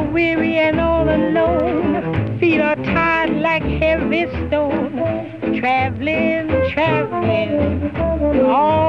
weary and all alone. Feet are tired like heavy stone. Traveling, traveling, all